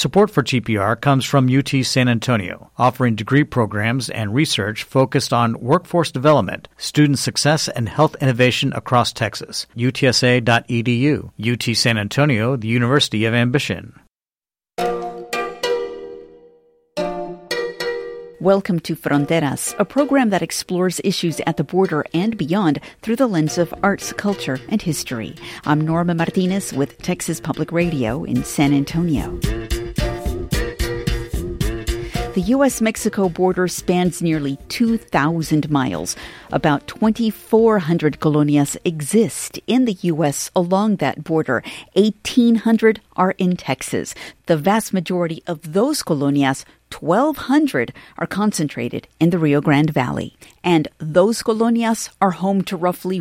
Support for TPR comes from UT San Antonio, offering degree programs and research focused on workforce development, student success, and health innovation across Texas. UTSA.edu. UT San Antonio, the University of Ambition. Welcome to Fronteras, a program that explores issues at the border and beyond through the lens of arts, culture, and history. I'm Norma Martinez with Texas Public Radio in San Antonio. The U.S.-Mexico border spans nearly 2,000 miles. About 2,400 colonias exist in the U.S. along that border. 1,800 are in Texas. The vast majority of those colonias, 1,200, are concentrated in the Rio Grande Valley. And those colonias are home to roughly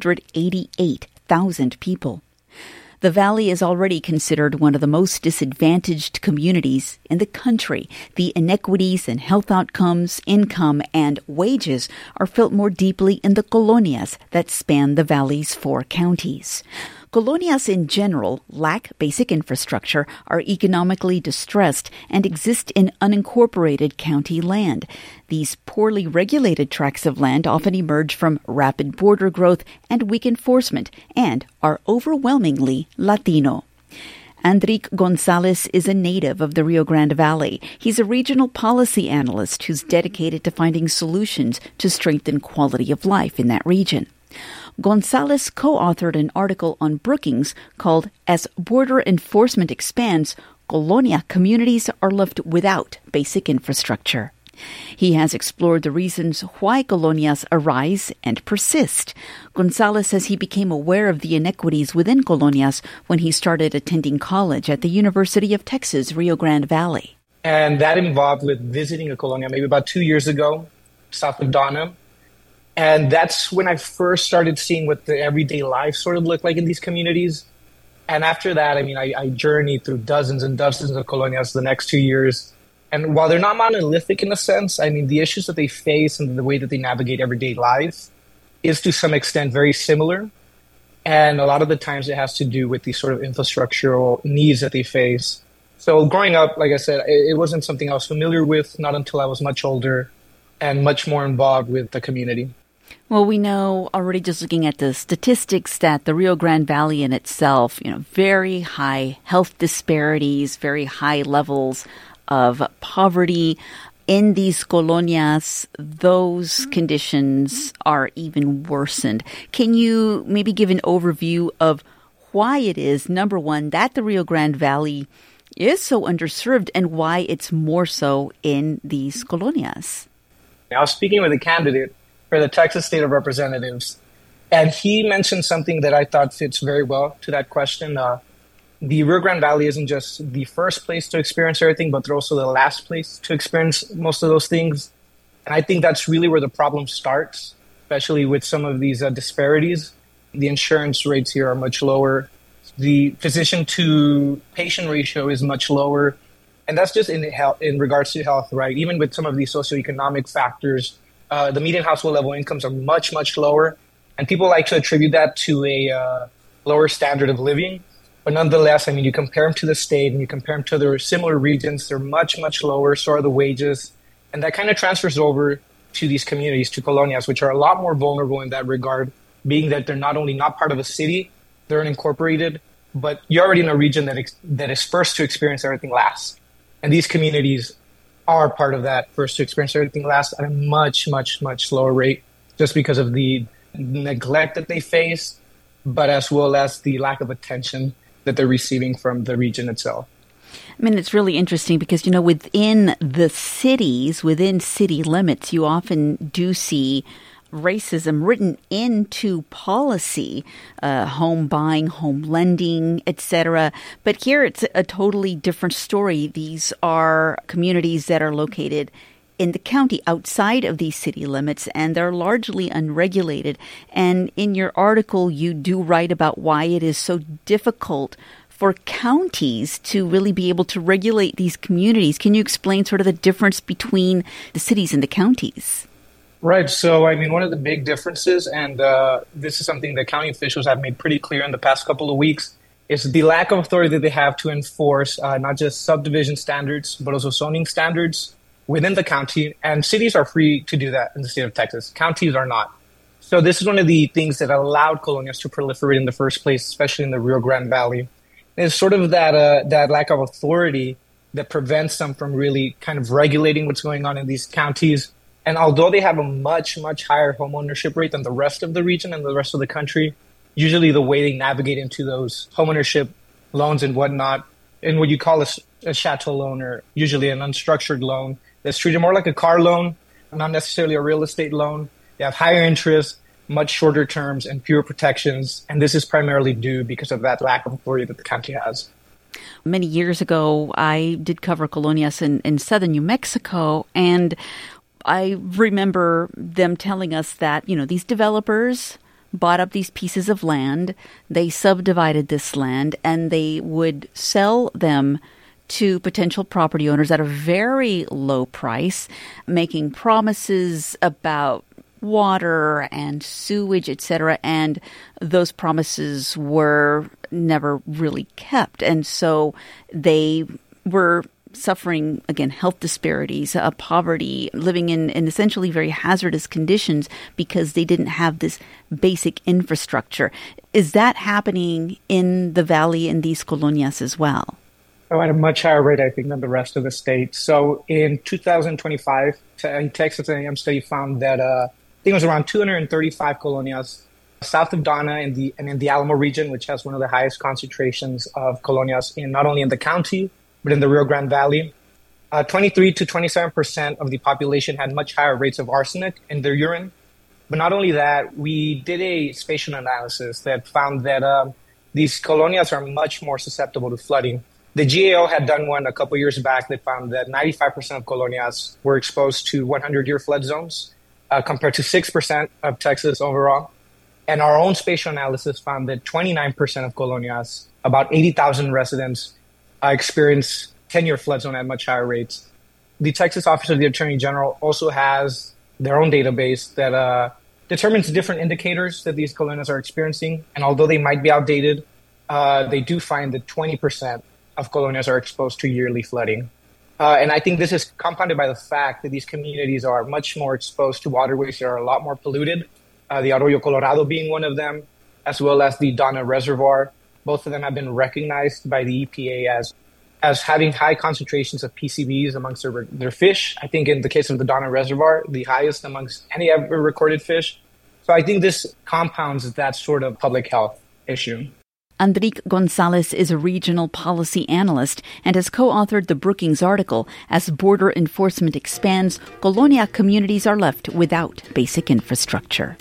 188,000 people. The valley is already considered one of the most disadvantaged communities in the country. The inequities in health outcomes, income, and wages are felt more deeply in the colonias that span the valley's 4 counties. Colonias in general lack basic infrastructure, are economically distressed, and exist in unincorporated county land. These poorly regulated tracts of land often emerge from rapid border growth and weak enforcement, and are overwhelmingly Latino. Andric Gonzalez is a native of the Rio Grande Valley. He's a regional policy analyst who's dedicated to finding solutions to strengthen quality of life in that region. Gonzalez co-authored an article on Brookings called As Border Enforcement Expands, Colonia Communities Are Left Without Basic Infrastructure. He has explored the reasons why colonias arise and persist. Gonzalez says he became aware of the inequities within colonias when he started attending college at the University of Texas, Rio Grande Valley. And that involved with visiting a colonia maybe about 2 years ago, south of Donna. And that's when I first started seeing what the everyday life sort of looked like in these communities. And after that, I journeyed through dozens and dozens of colonias the next 2 years. And while they're not monolithic in a sense, the issues that they face and the way that they navigate everyday life is to some extent very similar. And a lot of the times it has to do with the sort of infrastructural needs that they face. So growing up, like I said, it wasn't something I was familiar with, not until I was much older and much more involved with the community. Well, we know already just looking at the statistics that the Rio Grande Valley in itself, very high health disparities, very high levels of poverty. In these colonias, those conditions are even worsened. Can you maybe give an overview of why it is, number one, that the Rio Grande Valley is so underserved and why it's more so in these colonias? I was speaking with a candidate for the Texas State of Representatives, and he mentioned something that I thought fits very well to that question. The Rio Grande Valley isn't just the first place to experience everything, but they're also the last place to experience most of those things. And I think that's really where the problem starts, especially with some of these disparities. The insurance rates here are much lower. The physician-to-patient ratio is much lower. And that's just in regards to health, right? Even with some of these socioeconomic factors, the median household level incomes are much, much lower. And people like to attribute that to a lower standard of living. But nonetheless, you compare them to the state and you compare them to other similar regions, they're much, much lower. So are the wages. And that kind of transfers over to these communities, to colonias, which are a lot more vulnerable in that regard, being that they're not only not part of a city, they're unincorporated, but you're already in a region that is first to experience everything last. And these communities are part of that first to experience everything last at a much, much, much slower rate, just because of the neglect that they face, but as well as the lack of attention that they're receiving from the region itself. It's really interesting because, within the cities, within city limits, you often do see racism written into policy, home buying, home lending, etc. But here it's a totally different story. These are communities that are located in the county outside of these city limits, and they're largely unregulated. And in your article, you do write about why it is so difficult for counties to really be able to regulate these communities. Can you explain sort of the difference between the cities and the counties? Right. So, one of the big differences, and this is something that county officials have made pretty clear in the past couple of weeks, is the lack of authority that they have to enforce not just subdivision standards, but also zoning standards within the county. And cities are free to do that in the state of Texas. Counties are not. So this is one of the things that allowed colonias to proliferate in the first place, especially in the Rio Grande Valley. And it's sort of that lack of authority that prevents them from really kind of regulating what's going on in these counties. And although they have a much, much higher home ownership rate than the rest of the region and the rest of the country, usually the way they navigate into those homeownership loans and whatnot, and what you call a chattel loan, or usually an unstructured loan, that's treated more like a car loan, not necessarily a real estate loan. They have higher interest, much shorter terms, and fewer protections. And this is primarily due because of that lack of authority that the county has. Many years ago, I did cover colonias in southern New Mexico, and I remember them telling us that, these developers bought up these pieces of land, they subdivided this land, and they would sell them to potential property owners at a very low price, making promises about water and sewage, etc., and those promises were never really kept. And so they were suffering, again, health disparities, poverty, living in essentially very hazardous conditions because they didn't have this basic infrastructure. Is that happening in the valley in these colonias as well? Oh, at a much higher rate, I think, than the rest of the state. So in 2025, a Texas A&M study found that I think it was around 235 colonias south of Donna and in the Alamo region, which has one of the highest concentrations of colonias in not only in the county, but in the Rio Grande Valley. 23 to 27% of the population had much higher rates of arsenic in their urine. But not only that, we did a spatial analysis that found that these colonias are much more susceptible to flooding. The GAO had done one a couple years back that found that 95% of colonias were exposed to 100-year flood zones, compared to 6% of Texas overall. And our own spatial analysis found that 29% of colonias, about 80,000 residents, experience 10-year flood zone at much higher rates. The Texas Office of the Attorney General also has their own database that determines different indicators that these colonias are experiencing. And although they might be outdated, they do find that 20% of colonias are exposed to yearly flooding. And I think this is compounded by the fact that these communities are much more exposed to waterways that are a lot more polluted, the Arroyo Colorado being one of them, as well as the Donna Reservoir. Both of them have been recognized by the EPA as having high concentrations of PCBs amongst their fish. I think in the case of the Donna Reservoir, the highest amongst any ever recorded fish. So I think this compounds that sort of public health issue. Andrique Gonzalez is a regional policy analyst and has co-authored the Brookings article, As Border Enforcement Expands, Colonia Communities Are Left Without Basic Infrastructure.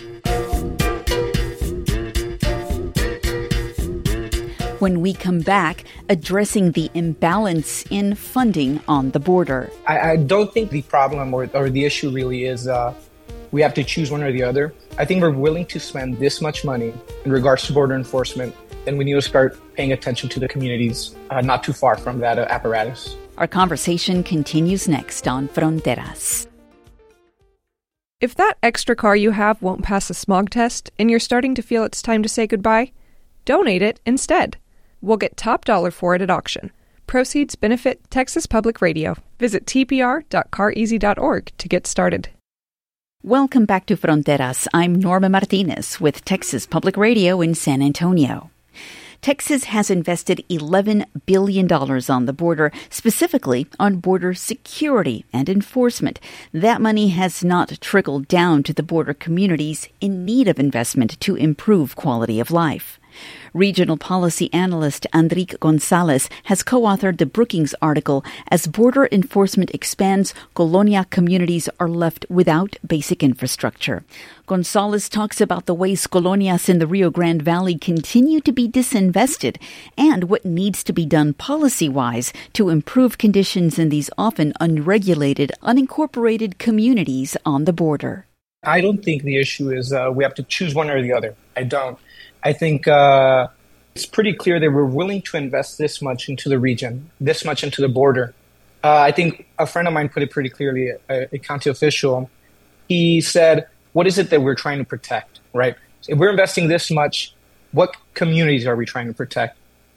When we come back, addressing the imbalance in funding on the border. I don't think the problem or the issue really is we have to choose one or the other. I think we're willing to spend this much money in regards to border enforcement, then we need to start paying attention to the communities not too far from that apparatus. Our conversation continues next on Fronteras. If that extra car you have won't pass a smog test and you're starting to feel it's time to say goodbye, donate it instead. We'll get top dollar for it at auction. Proceeds benefit Texas Public Radio. Visit tpr.careasy.org to get started. Welcome back to Fronteras. I'm Norma Martinez with Texas Public Radio in San Antonio. Texas has invested $11 billion on the border, specifically on border security and enforcement. That money has not trickled down to the border communities in need of investment to improve quality of life. Regional policy analyst Andrique Gonzalez has co-authored the Brookings article, As Border Enforcement Expands, Colonia Communities Are Left Without Basic Infrastructure. Gonzalez talks about the ways colonias in the Rio Grande Valley continue to be disinvested and what needs to be done policy-wise to improve conditions in these often unregulated, unincorporated communities on the border. I don't think the issue is we have to choose one or the other. I don't. I think it's pretty clear that we're willing to invest this much into the region, this much into the border. I think a friend of mine put it pretty clearly, a county official. He said, what is it that we're trying to protect, right? If we're investing this much, what communities are we trying to protect?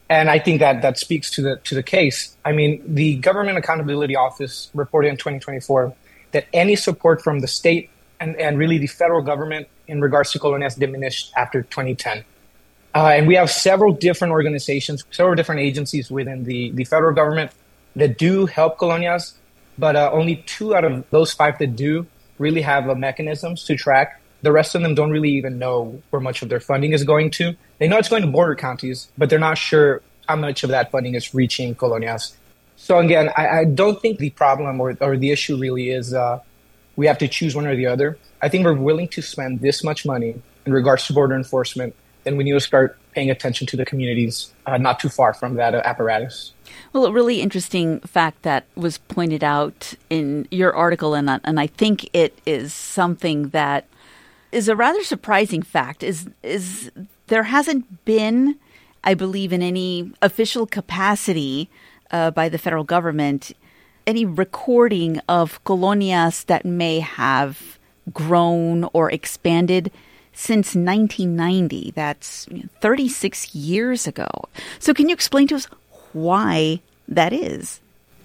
And I think that speaks to the case. I mean, the Government Accountability Office reported in 2024 that any support from the state and really the federal government in regards to colonias diminished after 2010. And we have several different organizations, several different agencies within the federal government that do help colonias, but only 2 out of those 5 that do really have mechanisms to track. The rest of them don't really even know where much of their funding is going to. They know it's going to border counties, but they're not sure how much of that funding is reaching colonias. So again, I don't think the problem or the issue really is we have to choose one or the other. I think we're willing to spend this much money in regards to border enforcement, then we need to start paying attention to the communities not too far from that apparatus. Well, a really interesting fact that was pointed out in your article, and I think it is something that is a rather surprising fact, is there hasn't been, I believe, in any official capacity by the federal government, any recording of colonias that may have grown or expanded since 1990. That's 36 years ago. So can you explain to us why that is?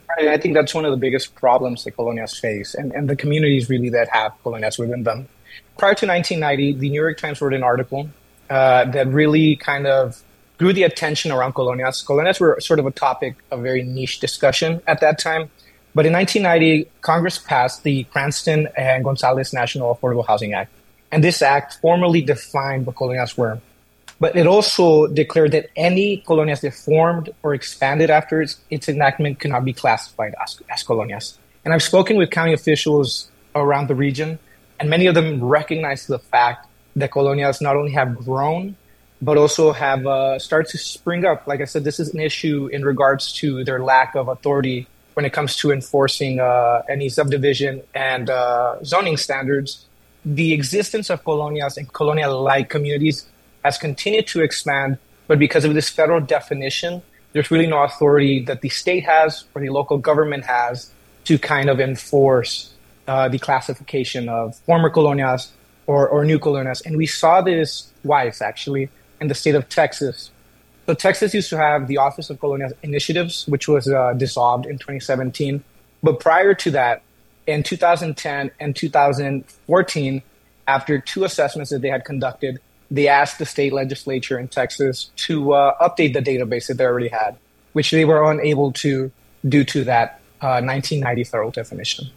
I think that's one of the biggest problems that colonias face and the communities really that have colonias within them. Prior to 1990, the New York Times wrote an article that really kind of drew the attention around colonias. Colonias were sort of a topic of very niche discussion at that time. But in 1990, Congress passed the Cranston and Gonzalez National Affordable Housing Act. And this act formally defined what colonias were. But it also declared that any colonias that formed or expanded after its enactment could not be classified as colonias. And I've spoken with county officials around the region, and many of them recognize the fact that colonias not only have grown, but also have started to spring up. Like I said, this is an issue in regards to their lack of authority when it comes to enforcing any subdivision and zoning standards. The existence of colonias and colonial-like communities has continued to expand, but because of this federal definition, there's really no authority that the state has or the local government has to kind of enforce the classification of former colonias or new colonias. And we saw this twice, actually, in the state of Texas. So Texas used to have the Office of Colonial Initiatives, which was dissolved in 2017. But prior to that, in 2010 and 2014, after 2 assessments that they had conducted, they asked the state legislature in Texas to update the database that they already had, which they were unable to due to that 1990 federal definition.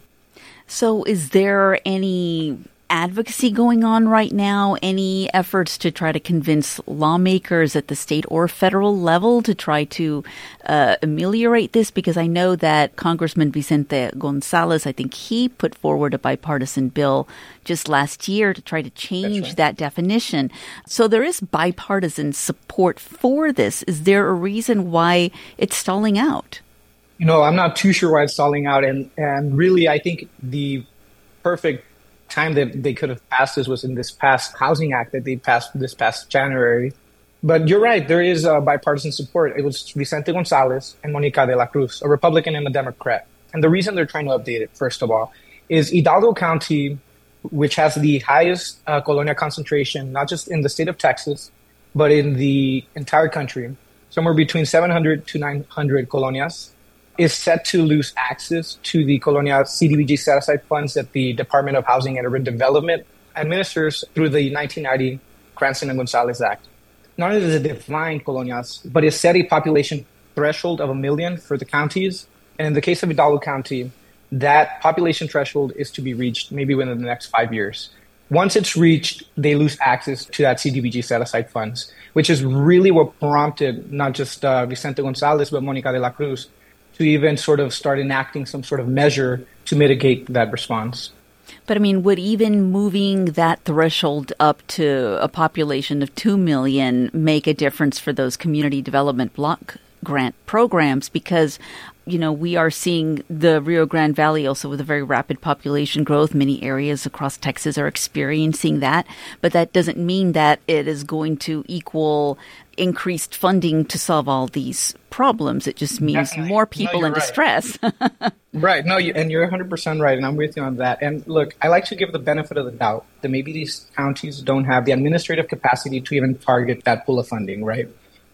So is there any advocacy going on right now? Any efforts to try to convince lawmakers at the state or federal level to try to ameliorate this? Because I know that Congressman Vicente Gonzalez, I think he put forward a bipartisan bill just last year to try to change that definition. So there is bipartisan support for this. Is there a reason why it's stalling out? You know, I'm not too sure why it's stalling out. And really, I think the perfect time that they could have passed this was in this past Housing Act that they passed this past January. But you're right, there is bipartisan support. It was Vicente Gonzalez and Monica de la Cruz, a Republican and a Democrat. And the reason they're trying to update it, first of all, is Hidalgo County, which has the highest colonial concentration, not just in the state of Texas, but in the entire country, somewhere between 700 to 900 colonias, is set to lose access to the colonial CDBG set-aside funds that the Department of Housing and Urban Development administers through the 1990 Cranston and Gonzalez Act. Not only does it define colonias, but it set a population threshold of 1 million for the counties. And in the case of Hidalgo County, that population threshold is to be reached maybe within the next 5 years. Once it's reached, they lose access to that CDBG set-aside funds, which is really what prompted not just Vicente Gonzalez, but Monica de la Cruz to even sort of start enacting some sort of measure to mitigate that response. But I mean, would even moving that threshold up to a population of 2 million make a difference for those community development block grant programs? Because, you know, we are seeing the Rio Grande Valley also with a very rapid population growth. Many areas across Texas are experiencing that. But that doesn't mean that it is going to equal increased funding to solve all these problems. It just means more people in distress. Right. No, and you're 100% right, and I'm with you on that. And look, I like to give the benefit of the doubt that maybe these counties don't have the administrative capacity to even target that pool of funding, right?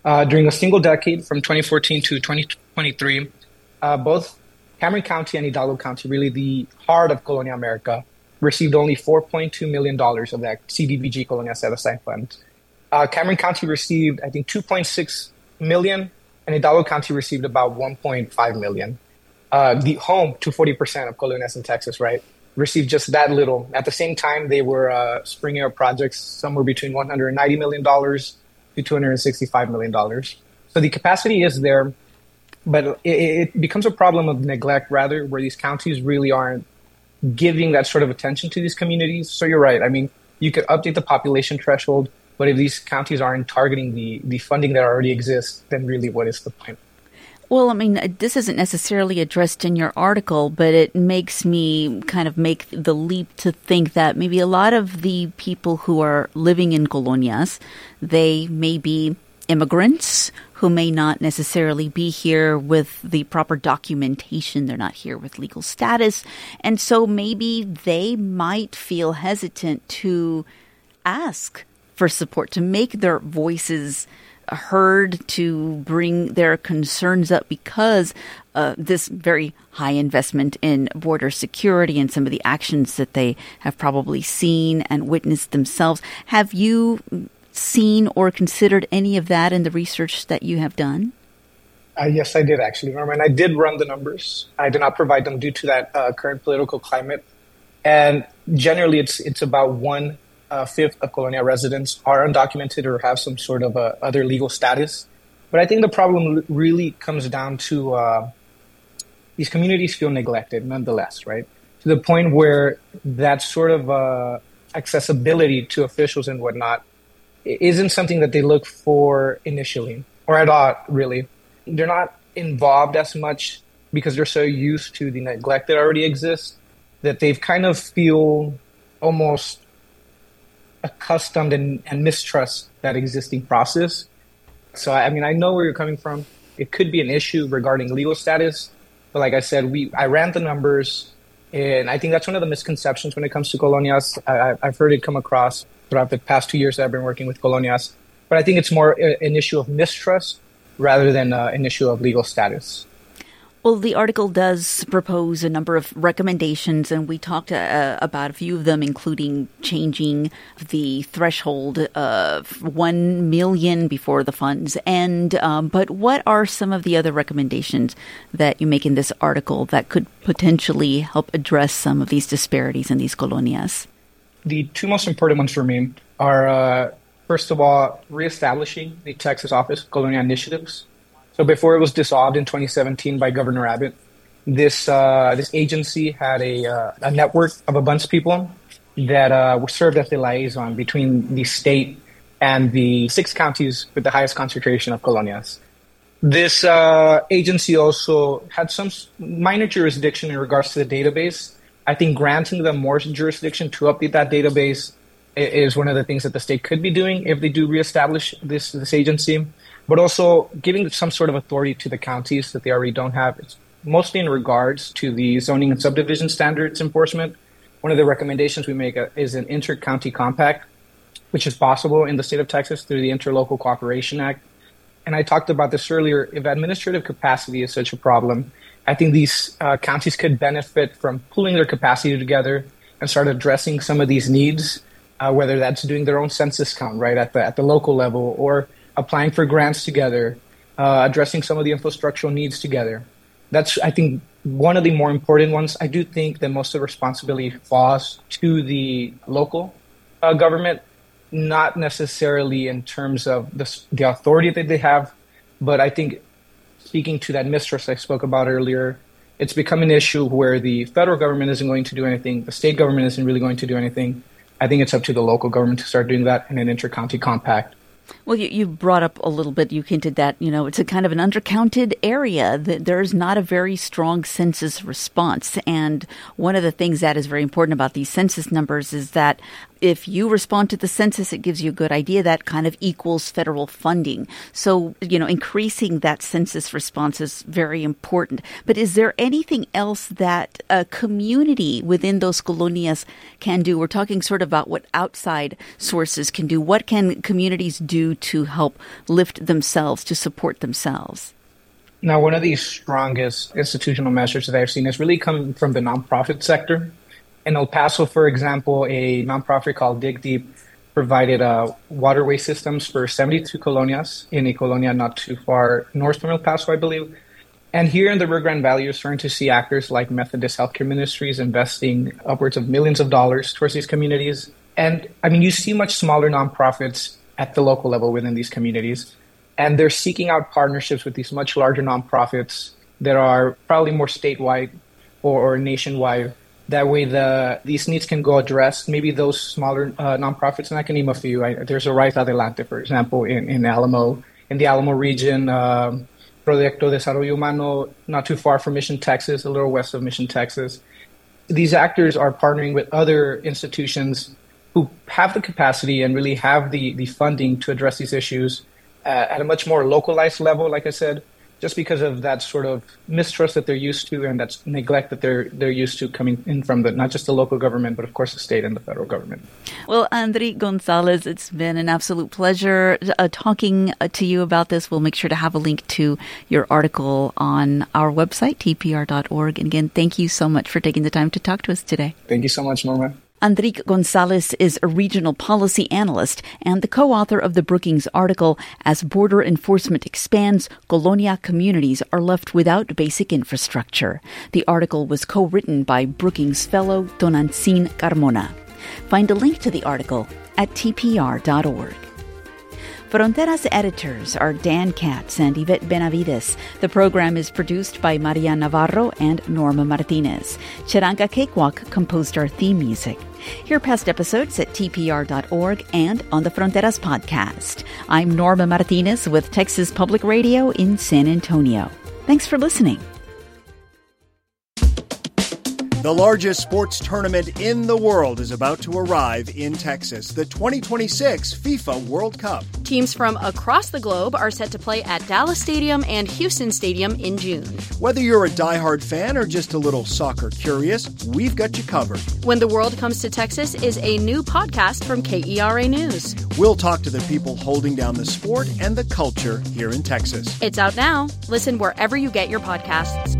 During a single decade, from 2014 to 2023, both Cameron County and Hidalgo County, really the heart of Colonia America, received only $4.2 million of that CDBG Colonia Set Aside Fund. Cameron County received, I think, $2.6 million, and Hidalgo County received about $1.5 million. The home to 40% of colonias in Texas, right, received just that little. At the same time, they were springing up projects somewhere between $190 million to $265 million. So the capacity is there, but it becomes a problem of neglect, rather, where these counties really aren't giving that sort of attention to these communities. So you're right. I mean, you could update the population threshold, but if these counties aren't targeting the funding that already exists, then really what is the point? Well, I mean, this isn't necessarily addressed in your article, but it makes me kind of make the leap to think that maybe a lot of the people who are living in colonias, they may be immigrants who may not necessarily be here with the proper documentation. They're not here with legal status. And so maybe they might feel hesitant to ask for support, to make their voices heard, to bring their concerns up because this very high investment in border security and some of the actions that they have probably seen and witnessed themselves. Have you seen or considered any of that in the research that you have done? Yes, I did actually, Norma, and I did run the numbers. I did not provide them due to that current political climate. And generally, it's about 1/5 of Colonia residents are undocumented or have some sort of other legal status. But I think the problem really comes down to these communities feel neglected nonetheless, right? To the point where that sort of accessibility to officials and whatnot isn't something that they look for initially, or at all, really. They're not involved as much because they're so used to the neglect that already exists that they've kind of feel almost accustomed and mistrust that existing process. So, I mean, I know where you're coming from. It could be an issue regarding legal status. But like I said, I ran the numbers, and I think that's one of the misconceptions when it comes to colonias. I've heard it come across throughout the past 2 years that I've been working with colonias. But I think it's more an issue of mistrust rather than an issue of legal status. Well, the article does propose a number of recommendations, and we talked about a few of them, including changing the threshold of $1 million before the funds end. But what are some of the other recommendations that you make in this article that could potentially help address some of these disparities in these colonias? The two most important ones for me are, first of all, reestablishing the Texas Office of Colonial Initiatives. So before it was dissolved in 2017 by Governor Abbott, this agency had a network of a bunch of people that were served as the liaison between the state and the 6 counties with the highest concentration of colonias. This agency also had some minor jurisdiction in regards to the database. I think granting them more jurisdiction to update that database is one of the things that the state could be doing if they do reestablish this agency. But also giving some sort of authority to the counties that they already don't have. It's mostly in regards to the zoning and subdivision standards enforcement. One of the recommendations we make is an inter-county compact, which is possible in the state of Texas through the Interlocal Cooperation Act. And I talked about this earlier. If administrative capacity is such a problem, I think these counties could benefit from pooling their capacity together and start addressing some of these needs, whether that's doing their own census count, right, at the local level, or applying for grants together, addressing some of the infrastructural needs together. That's, I think, one of the more important ones. I do think that most of the responsibility falls to the local government, not necessarily in terms of the authority that they have, but I think speaking to that mistrust I spoke about earlier, it's become an issue where the federal government isn't going to do anything, the state government isn't really going to do anything. I think it's up to the local government to start doing that in an inter-county compact. Well, you brought up a little bit, you hinted that, it's a kind of an undercounted area, that there's not a very strong census response. And one of the things that is very important about these census numbers is that if you respond to the census, it gives you a good idea. That kind of equals federal funding. So, increasing that census response is very important. But is there anything else that a community within those colonias can do? We're talking sort of about what outside sources can do. What can communities do to help lift themselves, to support themselves? Now, one of the strongest institutional measures that I've seen has really come from the nonprofit sector. In El Paso, for example, a nonprofit called Dig Deep provided waterway systems for 72 colonias in a colonia not too far north from El Paso, I believe. And here in the Rio Grande Valley, you're starting to see actors like Methodist Healthcare Ministries investing upwards of millions of dollars towards these communities. And I mean, you see much smaller nonprofits at the local level within these communities. And they're seeking out partnerships with these much larger nonprofits that are probably more statewide or nationwide. That way, these needs can go addressed. Maybe those smaller nonprofits, and I can name a few. There's a Raíz Adelante, for example, in the Alamo region, Proyecto Desarrollo Humano, not too far from Mission, Texas, a little west of Mission, Texas. These actors are partnering with other institutions who have the capacity and really have the funding to address these issues at a much more localized level, like I said, just because of that sort of mistrust that they're used to and that neglect that they're used to coming in from not just the local government, but of course the state and the federal government. Well, Andri Gonzalez, it's been an absolute pleasure talking to you about this. We'll make sure to have a link to your article on our website, tpr.org. And again, thank you so much for taking the time to talk to us today. Thank you so much, Norma. Andrique Gonzalez is a regional policy analyst and the co-author of the Brookings article, As Border Enforcement Expands, Colonia Communities Are Left Without Basic Infrastructure. The article was co-written by Brookings fellow Tonantzin Carmona. Find a link to the article at tpr.org. Fronteras editors are Dan Katz and Yvette Benavides. The program is produced by Maria Navarro and Norma Martinez. Chiranka Cakewalk composed our theme music. Hear past episodes at tpr.org and on the Fronteras podcast. I'm Norma Martinez with Texas Public Radio in San Antonio. Thanks for listening. The largest sports tournament in the world is about to arrive in Texas, the 2026 FIFA World Cup. Teams from across the globe are set to play at Dallas Stadium and Houston Stadium in June. Whether you're a diehard fan or just a little soccer curious, we've got you covered. When the World Comes to Texas is a new podcast from KERA News. We'll talk to the people holding down the sport and the culture here in Texas. It's out now. Listen wherever you get your podcasts.